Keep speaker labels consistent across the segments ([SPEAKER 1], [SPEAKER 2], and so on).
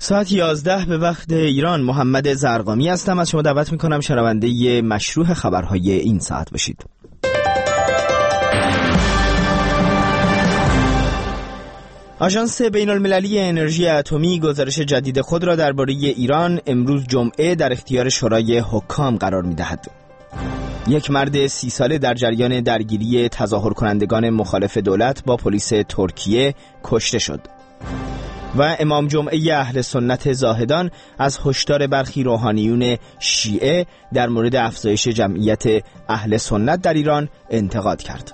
[SPEAKER 1] ساعت 11 به وقت ایران. محمد زرقامی هستم. از شما دعوت میکنم شنونده مشروع خبرهای این ساعت باشید. آژانس بین‌المللی انرژی اتمی گزارش جدید خود را درباره ایران امروز جمعه در اختیار شورای حکام قرار می‌دهد. یک مرد 30 ساله در جریان درگیری تظاهر کنندگان مخالف دولت با پلیس ترکیه کشته شد. و امام جمعه اهل سنت زاهدان از هشدار برخی روحانیون شیعه در مورد افزایش جمعیت اهل سنت در ایران انتقاد کرد.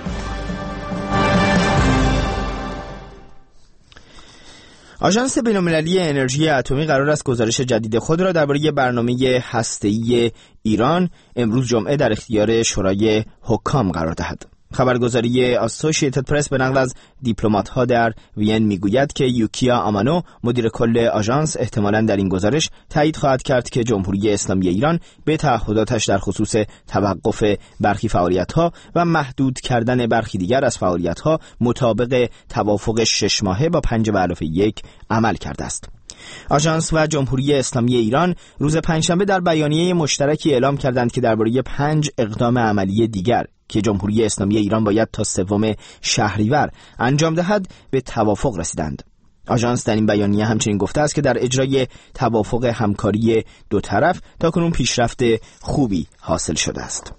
[SPEAKER 1] آژانس بین‌المللی انرژی اتمی قرار است گزارش جدید خود را درباره برنامه هسته‌ای ایران امروز جمعه در اختیار شورای حکام قرار دهد. خبرگزاری اسوسییتد پرس به نقل از دیپلمات‌ها در وین میگوید که یوکیا آمانو مدیر کل آژانس احتمالاً در این گزارش تایید خواهد کرد که جمهوری اسلامی ایران به تعهداتش در خصوص توقف برخی فعالیت‌ها و محدود کردن برخی دیگر از فعالیت‌ها مطابق توافق 6 ماهه با 5+1 عمل کرده است. آژانس و جمهوری اسلامی ایران روز پنجشنبه در بیانیه مشترکی اعلام کردند که درباره 5 اقدام عملی دیگر که جمهوری اسلامی ایران باید تا 3 شهریور انجام دهد به توافق رسیدند. آژانس در این بیانیه همچنین گفته است که در اجرای توافق همکاری دو طرف تاکنون پیشرفت خوبی حاصل شده است.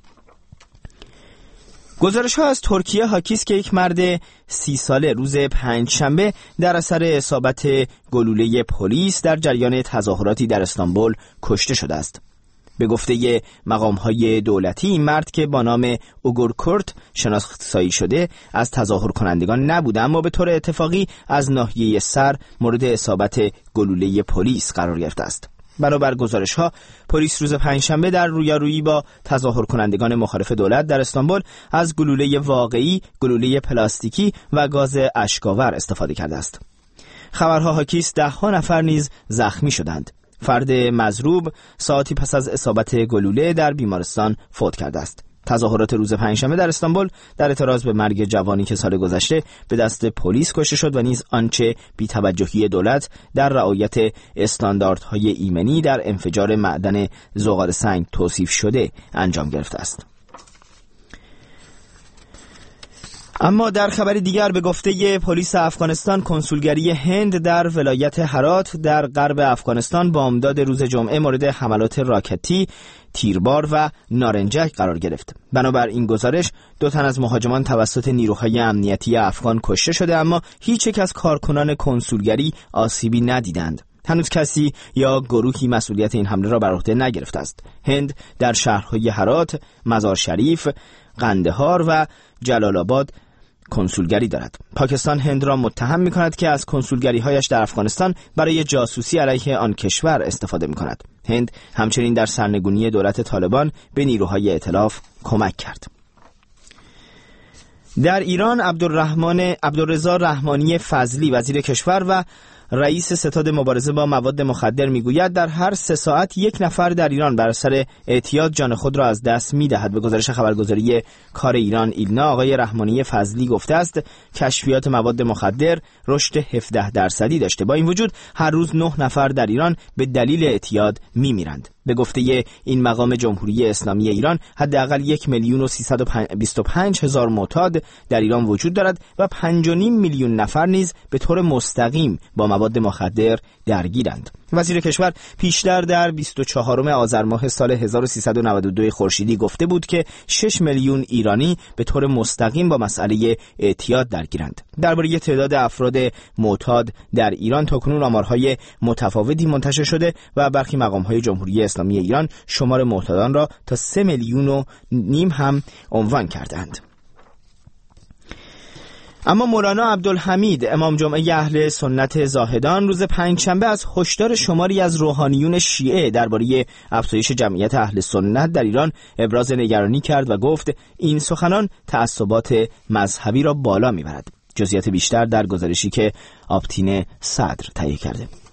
[SPEAKER 1] گزارش‌ها از ترکیه حاکی است که یک مرد 30 ساله روز پنجشنبه در اثر اصابت گلوله پلیس در جریان تظاهراتی در استانبول کشته شده است. به گفته مقام‌های دولتی این مرد که با نام اوگورکورت شناسایی شده از تظاهر کنندگان نبوده، اما به طور اتفاقی از ناحیه سر مورد اصابت گلوله پلیس قرار گرفته است. بنابر گزارش‌ها پلیس روز پنجشنبه در رویارویی با تظاهر کنندگان مخالف دولت در استانبول از گلوله واقعی، گلوله پلاستیکی و گاز اشک‌آور استفاده کرده است. خبرها حاکی است 10 نفر نیز زخمی شدند. فرد مضروب ساعتی پس از اصابت گلوله در بیمارستان فوت کرده است. تظاهرات روز پنجشنبه در استانبول در اعتراض به مرگ جوانی که سال گذشته به دست پلیس کشته شد و نیز آنچه بی‌توجهی دولت در رعایت استانداردهای ایمنی در انفجار معدن زغال سنگ توصیف شده انجام گرفته است. اما در خبر دیگر به گفته پلیس افغانستان کنسولگری هند در ولایت هرات در غرب افغانستان بامداد روز جمعه مورد حملات راکتی، تیربار و نارنجک قرار گرفت. بنابر این گزارش 2 تن از مهاجمان توسط نیروهای امنیتی افغان کشته شده، اما هیچ یک از کارکنان کنسولگری آسیبی ندیدند. هنوز کسی یا گروهی مسئولیت این حمله را بر عهده نگرفته است. هند در شهرهای هرات، مزار شریف، قندهار و جلال آباد کنسولگری دارد. پاکستان هند را متهم می‌کند که از کنسولگری‌هایش در افغانستان برای جاسوسی علیه آن کشور استفاده می‌کند. هند همچنین در سرنگونی دولت طالبان به نیروهای ائتلاف کمک کرد. در ایران عبدالرضا رحمانی فضلی وزیر کشور و رئیس ستاد مبارزه با مواد مخدر میگوید در هر 3 ساعت 1 نفر در ایران بر اثر اعتیاد جان خود را از دست میدهد. به گزارش خبرگزاری کار ایران ایلنا آقای رحمانی فضلی گفته است کشفیات مواد مخدر رشد 17% داشته. با این وجود هر روز 9 نفر در ایران به دلیل اعتیاد میمیرند. به گفته این مقام جمهوری اسلامی ایران حداقل 1,325,000 معتاد در ایران وجود دارد و 5.5 میلیون نفر نیز به طور مستقیم با مواد مخدر درگیرند. وزیر کشور پیشتر در 24 آذر ماه سال 1392 خورشیدی گفته بود که 6 میلیون ایرانی به طور مستقیم با مسئله اعتیاد درگیرند. درباره تعداد افراد معتاد در ایران تاکنون آمارهای متفاوتی منتشر شده و برخی مقام‌های جمهوری اسلامی ایران شمار معتادان را تا 3.5 میلیون هم عنوان کردند. اما مولانا عبدالحمید امام جمعه اهل سنت زاهدان روز پنجشنبه از هشدار شماری از روحانیون شیعه درباره افزایش جمعیت اهل سنت در ایران ابراز نگرانی کرد و گفت این سخنان تعصبات مذهبی را بالا میبرد. جزئیات بیشتر در گزارشی که آبتین صدر تهیه کرده.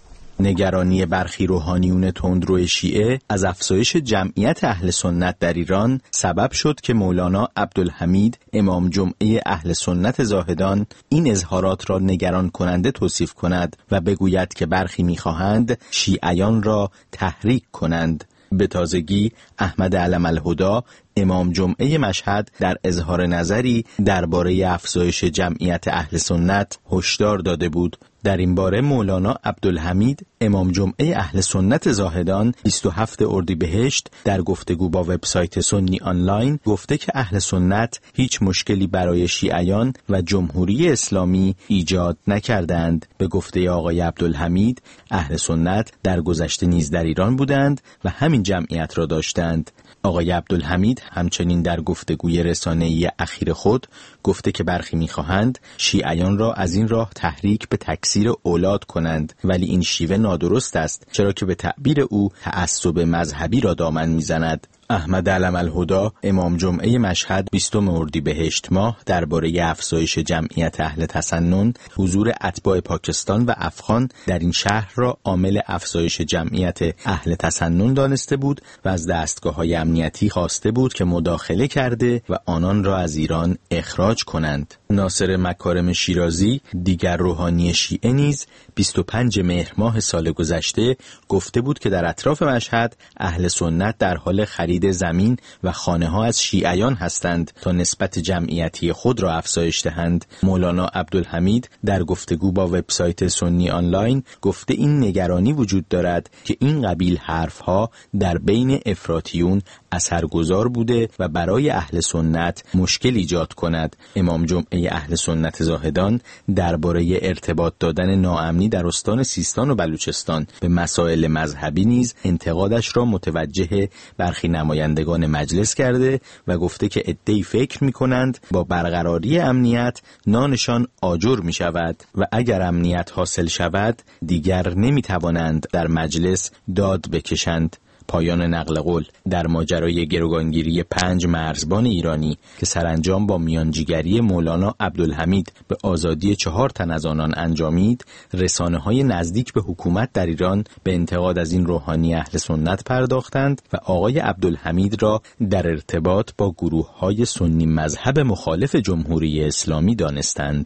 [SPEAKER 2] نگرانی برخی روحانیون تندرو شیعه از افزایش جمعیت اهل سنت در ایران سبب شد که مولانا عبدالحمید امام جمعه اهل سنت زاهدان این اظهارات را نگران کننده توصیف کند و بگوید که برخی می‌خواهند شیعیان را تحریک کنند. به تازگی احمد علم الهدی امام جمعه مشهد در اظهار نظری درباره افزایش جمعیت اهل سنت هشدار داده بود. در این باره مولانا عبدالحمید امام جمعه اهل سنت زاهدان 27 اردیبهشت در گفتگو با وبسایت سنی آنلاین گفته که اهل سنت هیچ مشکلی برای شیعیان و جمهوری اسلامی ایجاد نکردند. به گفته آقای عبدالحمید اهل سنت در گذشته نیز در ایران بودند و همین جمعیت را داشتند. آقای عبدالحمید همچنین در گفتگوی رسانه‌ای اخیر خود گفته که برخی می‌خواهند شیعیان را از این راه تحریک به تکثیر اولاد کنند، ولی این شیوه نادرست است، چرا که به تعبیر او تعصب مذهبی را دامن می‌زند. احمد علم الهدی امام جمعه مشهد 20 اردیبهشت ماه درباره افزایش جمعیت اهل تسنن حضور اتباع پاکستان و افغان در این شهر را عامل افزایش جمعیت اهل تسنن دانسته بود و از دستگاه‌های امنیتی خواسته بود که مداخله کرده و آنان را از ایران اخراج کنند. ناصر مکارم شیرازی دیگر روحانی شیعه نیز 25 مهر ماه سال گذشته گفته بود که در اطراف مشهد اهل سنت در حال خرید زمین و خانه ها از شیعیان هستند تا نسبت جمعیتی خود را افزایش دهند. مولانا عبدالحمید در گفتگو با وبسایت سنی آنلاین گفته این نگرانی وجود دارد که این قبیل حرفها در بین افراطیون اثرگذار بوده و برای اهل سنت مشکل ایجاد کند. امام جمعه اهل سنت زاهدان درباره ارتباط دادن ناامنی در استان سیستان و بلوچستان به مسائل مذهبی نیز انتقادش را متوجه برخی نمایندگان مجلس کرده و گفته که عده‌ای فکر می‌کنند با برقراری امنیت نانشان آجر می‌شود و اگر امنیت حاصل شود دیگر نمی‌توانند در مجلس داد بکشند. پایان نقل قول در ماجرای گروگانگیری 5 مرزبان ایرانی که سرانجام با میانجیگری مولانا عبدالحمید به آزادی 4 تن از آنان انجامید، رسانه‌های نزدیک به حکومت در ایران به انتقاد از این روحانی اهل سنت پرداختند و آقای عبدالحمید را در ارتباط با گروه‌های سنی مذهب مخالف جمهوری اسلامی دانستند.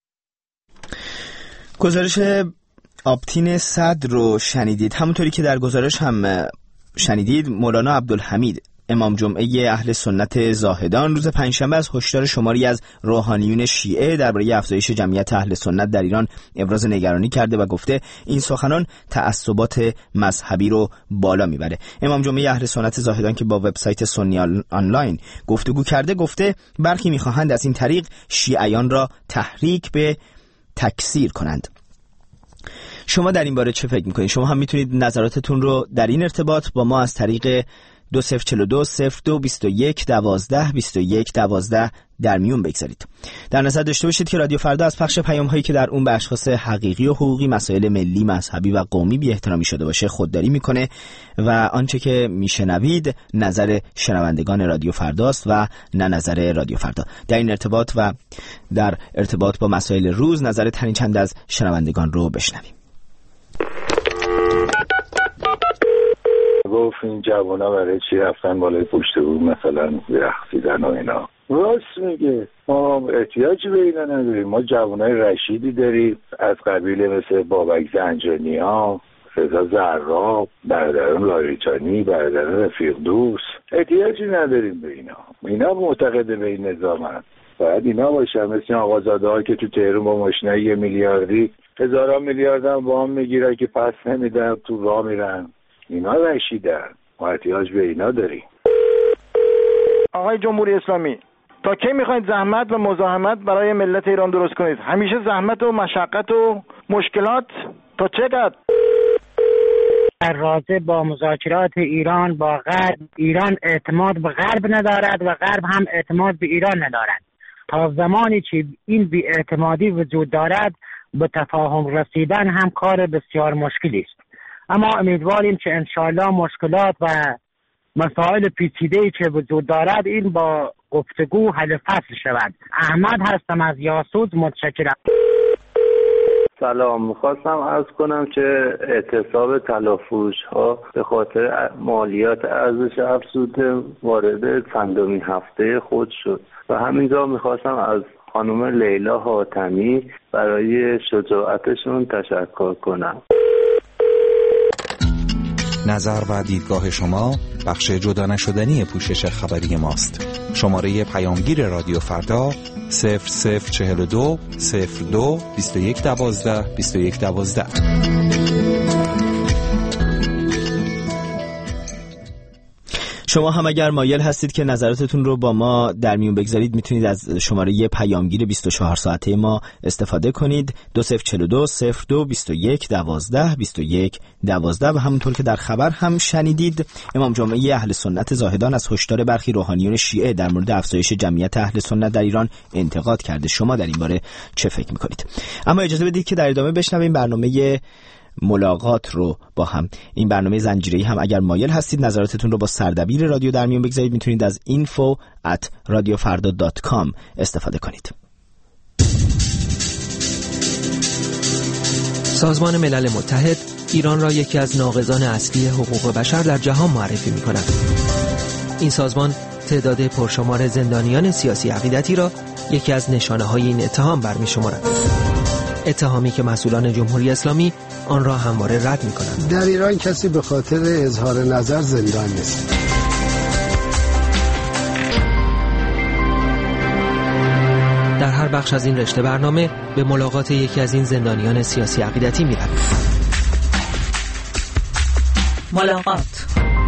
[SPEAKER 1] گزارش آبتین صدر رو شنیدید. همونطوری که در گزارش هم شنیدید، مولانا عبدالحمید امام جمعه اهل سنت زاهدان روز پنجشنبه از هشدار شماری از روحانیون شیعه درباره افزایش جمعیت اهل سنت در ایران ابراز نگرانی کرده و گفته این سخنان تعصبات مذهبی رو بالا میبره. امام جمعه اهل سنت زاهدان که با وبسایت سنی آنلاین گفتگو کرده گفته برخی میخواهند از این طریق شیعیان را تحریک به تکثیر کنند. شما در این باره چه فکر میکنید؟ شما هم میتونید نظراتتون رو در این ارتباط با ما از طریق 2042 02 21 12 21 12 در میون بگذارید. در نظر داشته باشید که رادیو فردا از پخش پیام‌هایی که در اون به اشخاص حقیقی و حقوقی، مسائل ملی، مذهبی و قومی بی‌احترامی شده باشه خودداری میکنه و آنچه که میشنوید نظر شنوندگان رادیو فرداست و نه نظر رادیو فردا. در این ارتباط و در ارتباط با مسائل روز نظر تنی چند از شنوندگان رو بشنویم.
[SPEAKER 3] گفت این جوانا برای چی رفتن بالای پشت بود مثلا رقصیدن و اینا. راست میگه، ما احتیاجی به اینا نداریم. ما جوانای رشیدی داریم از قبیل مثل بابک زنجانی ها، رضا زراب، برادران لاریجانی، برادران رفیق دوست. احتیاجی نداریم به اینا معتقد به این نظامن. باید اینا باشن مثل آقازاده ها که تو تهران با ماشینای 1 میلیاردی هزاران میلیارد هم وام میگیرن که پس نمیدن، تو راه میرن. اینا رشیدن، ما احتیاج به اینا داریم.
[SPEAKER 4] آقای جمهوری اسلامی، تا کی میخواید زحمت و مزاحمت برای ملت ایران درست کنید؟ همیشه زحمت و مشقت و مشکلات تا چقدر؟
[SPEAKER 5] در رابطه با مذاکرات ایران با غرب، ایران اعتماد به غرب ندارد و غرب هم اعتماد به ایران ندارد. تا زمانی که این بی‌اعتمادی وجود دارد به تفاهم رسیدن هم کار بسیار مشکلی است. اما امیدواریم که انشاءالله مشکلات و مسائل پیچیده‌ای که وجود دارد این با گفتگو حل فصل شود. احمد هستم از یاسوج، متشکرم.
[SPEAKER 6] سلام، میخواستم عرض کنم که اعتصاب طلافروش‌ها به خاطر مالیات ارزش افزوده وارد چندمین هفته خود شد و همینجا میخواستم از خانم لیلا حاتمی برای شجاعتشون تشکر کنم.
[SPEAKER 7] نظر و دیدگاه شما بخش جدا نشدنی پوشش خبری ماست. شماره پیامگیر رادیو فردا 0042 02 2112 2112.
[SPEAKER 1] شما هم اگر مایل هستید که نظراتتون رو با ما در میون بگذارید میتونید از شماره پیامگیر 24 ساعته ما استفاده کنید 2042 02 21 12 21 12 و همونطور که در خبر هم شنیدید امام جمعه اهل سنت زاهدان از هشدار برخی روحانیون شیعه در مورد افزایش جمعیت اهل سنت در ایران انتقاد کرده. شما در این باره چه فکر میکنید؟ اما اجازه بدید که در ادامه بشنویم برنامه ملاقات رو با هم. این برنامه زنجیره‌ای هم اگر مایل هستید نظراتتون رو با سردبیر رادیو در میون بگذارید میتونید از info@radiofarda.com استفاده کنید.
[SPEAKER 8] سازمان ملل متحد ایران را یکی از ناقضان اصلی حقوق بشر در جهان معرفی می‌کند. این سازمان تعداد پرشمار زندانیان سیاسی عقیدتی را یکی از نشانه‌های این اتهام برمی‌شمارد. اتهامی که مسئولان جمهوری اسلامی آن را همواره رد می‌کنند.
[SPEAKER 9] در ایران کسی به خاطر اظهار نظر زندان نیست.
[SPEAKER 8] در هر بخش از این رشته برنامه به ملاقات یکی از این زندانیان سیاسی عقیدتی می‌رویم.
[SPEAKER 10] ملاقات.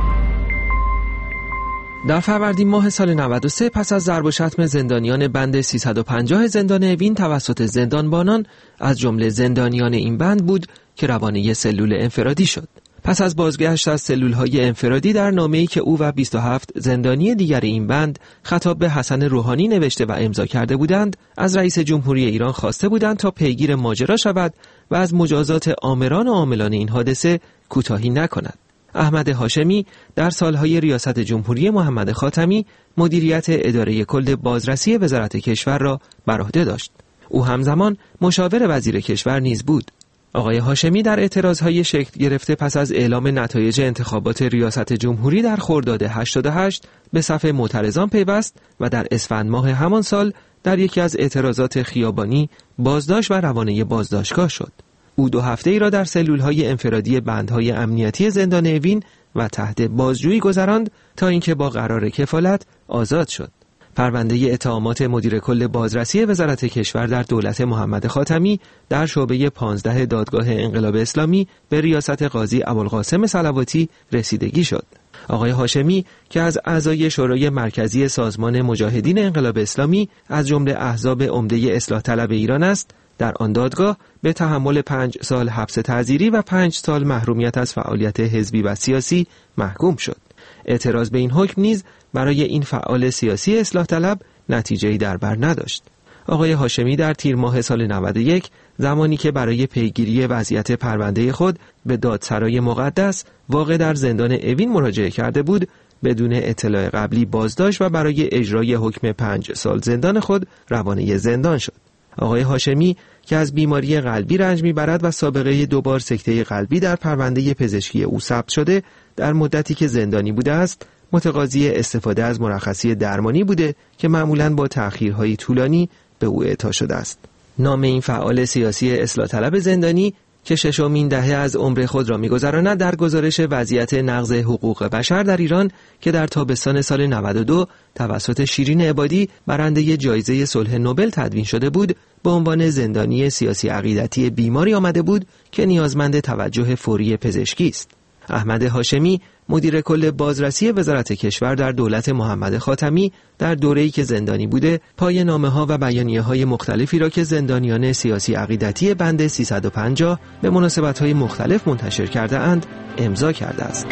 [SPEAKER 8] در فروردین ماه سال 93 پس از ضرب و شتم زندانیان بند 350 زندان اوین توسط زندانبانان از جمله زندانیان این بند بود که روانه سلول انفرادی شد. پس از بازگشت از سلول‌های انفرادی در نامه‌ای که او و 27 زندانی دیگر این بند خطاب به حسن روحانی نوشته و امضا کرده بودند، از رئیس جمهوری ایران خواسته بودند تا پیگیر ماجرا شود و از مجازات آمران و عاملان این حادثه کوتاهی نکند. احمد هاشمی در سالهای ریاست جمهوری محمد خاتمی مدیریت اداره کل بازرسی وزارت کشور را بر عهده داشت. او همزمان مشاور وزیر کشور نیز بود. آقای هاشمی در اعتراضهای شکل گرفته پس از اعلام نتایج انتخابات ریاست جمهوری در خرداد 88 به صف معترضان پیوست و در اسفند ماه همان سال در یکی از اعتراضات خیابانی بازداشت و روانه بازداشتگاه شد. او 2 هفته‌ای را در سلول‌های انفرادی بندهای امنیتی زندان اوین و تحت بازجویی گذراند تا اینکه با قرار کفالت آزاد شد. پرونده اتهامات مدیر کل بازرسی وزارت کشور در دولت محمد خاتمی در شعبه 15 دادگاه انقلاب اسلامی به ریاست قاضی ابوالقاسم صلواتی رسیدگی شد. آقای هاشمی که از اعضای شورای مرکزی سازمان مجاهدین انقلاب اسلامی از جمله احزاب عمده اصلاح طلب ایران است، در آن دادگاه به تحمل 5 سال حبس تعزیری و 5 سال محرومیت از فعالیت حزبی و سیاسی محکوم شد. اعتراض به این حکم نیز برای این فعال سیاسی اصلاح طلب نتیجه‌ای در بر نداشت. آقای هاشمی در تیر ماه سال 91 زمانی که برای پیگیری وضعیت پرونده خود به دادسرای مقدس واقع در زندان اوین مراجعه کرده بود، بدون اطلاع قبلی بازداشت و برای اجرای حکم 5 سال زندان خود روانه زندان شد. آقای هاشمی که از بیماری قلبی رنج می‌برد و سابقه 2 بار سکته قلبی در پرونده پزشکی او ثبت شده، در مدتی که زندانی بوده است متقاضی استفاده از مرخصی درمانی بوده که معمولاً با تأخیرهای طولانی به او اعطا شده است. نام این فعال سیاسی اصلاح طلب زندانی که 6مین دهه از عمر خود را می‌گذراند در گزارش وضعیت نقض حقوق بشر در ایران که در تابستان سال 92 توسط شیرین عبادی برنده جایزه صلح نوبل تدوین شده بود، به عنوان زندانی سیاسی عقیدتی بیماری آمده بود که نیازمند توجه فوری پزشکی است. احمد هاشمی مدیر کل بازرسی وزارت کشور در دولت محمد خاتمی در دوره‌ای که زندانی بوده پایه‌نامه‌ها و بیانیه‌های مختلفی را که زندانیان سیاسی عقیدتی بند 350 به مناسبت‌های مختلف منتشر کرده اند امضا کرده است.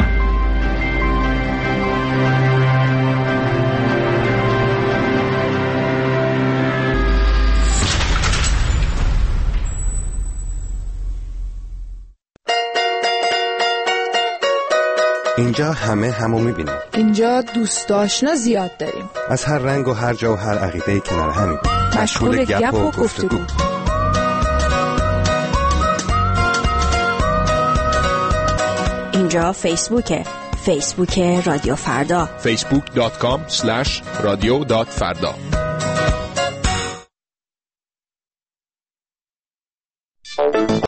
[SPEAKER 11] اینجا همو میبینیم.
[SPEAKER 12] اینجا دوست آشنا زیاد داریم.
[SPEAKER 11] از هر رنگ و هر جا و هر عقیده‌ای کنار همیم.
[SPEAKER 12] مشغول گپ و گفتگو.
[SPEAKER 13] اینجا فیسبوکه، فیسبوک رادیو فردا،
[SPEAKER 14] facebook.com/radio.farda.